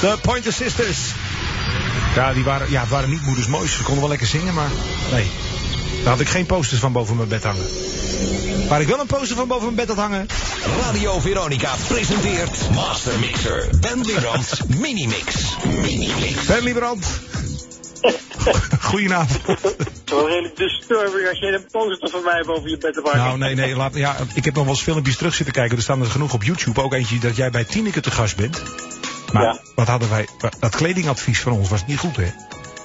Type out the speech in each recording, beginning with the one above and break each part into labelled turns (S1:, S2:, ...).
S1: De Pointer Sisters. Ja, het waren niet moeders moois. Ze konden wel lekker zingen, maar nee. Daar had ik geen posters van boven mijn bed hangen. Waar ik wel een poster van boven mijn bed had hangen.
S2: Radio Veronica presenteert Master Mixer Ben Liebrand's Minimix.
S1: Ben Liebrand. Goedenavond.
S3: Het is wel redelijk disturbing als je een poster van mij boven je bed hebt hangen.
S1: Nou, nee. Ik heb nog wel eens filmpjes terug zitten kijken. Er staan er genoeg op YouTube. Ook eentje dat jij bij Tineke te gast bent. Maar
S3: ja.
S1: Wat hadden wij... Dat kledingadvies van ons was niet goed, hè?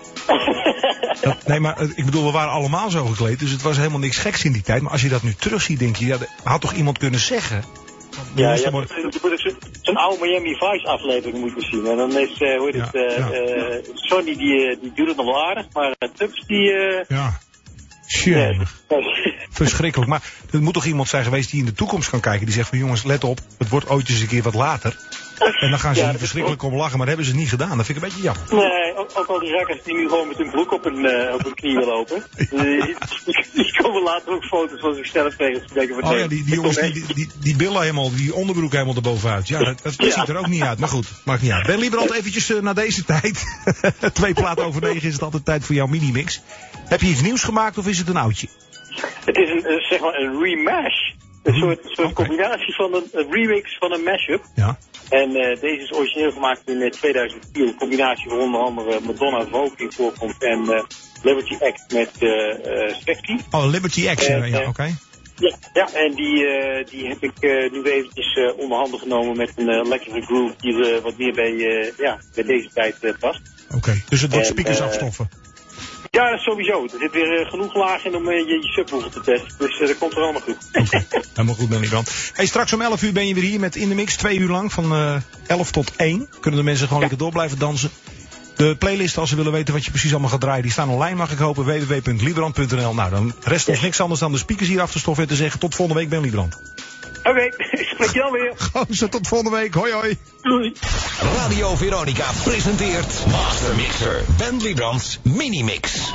S1: Nee, maar ik bedoel, we waren allemaal zo gekleed. Dus het was helemaal niks geks in die tijd. Maar als je dat nu terugziet, denk je... Ja, had toch iemand kunnen zeggen...
S3: Ja, zo'n oude Miami Vice aflevering moet je zien. En dan is, Sonny die doet het nog wel aardig, maar Tubbs die...
S1: Ja. Verschrikkelijk. Maar er moet toch iemand zijn geweest die in de toekomst kan kijken. Die zegt van jongens, let op, het wordt ooit eens een keer wat later. En dan gaan ze hier verschrikkelijk om lachen, maar dat hebben ze niet gedaan. Dat vind ik een beetje jammer.
S3: Nee, ook al die rakkers die nu gewoon met hun broek op hun knieën lopen. Die komen later ook foto's van zichzelf tegen.
S1: Die jongens die billen helemaal, die onderbroek helemaal erbovenuit. Ja, dat ziet er ook niet uit. Maar goed, maakt niet uit. Ben Liebrand, eventjes naar deze tijd. 2 platen over 9 is het altijd tijd voor jouw minimix. Heb je iets nieuws gemaakt of is het een oudje?
S3: Het is een remash. Een soort combinatie van een remix van een mashup.
S1: Ja.
S3: En deze is origineel gemaakt in 2004. Een combinatie waar onder andere Madonna Vogue in voorkomt en Liberty X met Sexy.
S1: Oh, Liberty X, oké.
S3: Ja, en die heb ik nu eventjes onder handen genomen met een lekkere groove die wat meer bij deze tijd past.
S1: Oké, dus het wordt speakers afstoffen.
S3: Ja, sowieso. Er zit weer genoeg laag in om je subwoofer te testen. Dus dat komt er allemaal goed.
S1: Okay. Helemaal goed, Ben Liebrand. Hey, straks om 11 uur ben je weer hier met In The Mix. 2 uur lang, van 11 tot 1. Kunnen de mensen gewoon lekker door blijven dansen. De playlisten, als ze willen weten wat je precies allemaal gaat draaien, die staan online, mag ik hopen. www.liebrand.nl. Nou, dan rest ons niks anders dan de speakers hier af te stoffen en te zeggen tot volgende week, Ben Liebrand.
S3: Oké, ik spreek je alweer.
S1: Gozer, tot volgende week. Hoi, hoi.
S3: Doei.
S2: Radio Veronica presenteert Master Mixer Ben Liebrand's Minimix.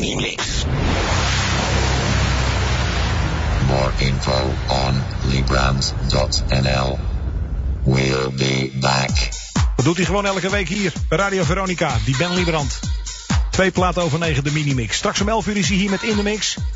S4: More info on Liebrands.nl. We'll be back.
S1: Dat doet hij gewoon elke week hier bij Radio Veronica. Die Ben Liebrand. 2 platen over 9, de Minimix. Straks om 11 uur is hij hier met In The Mix.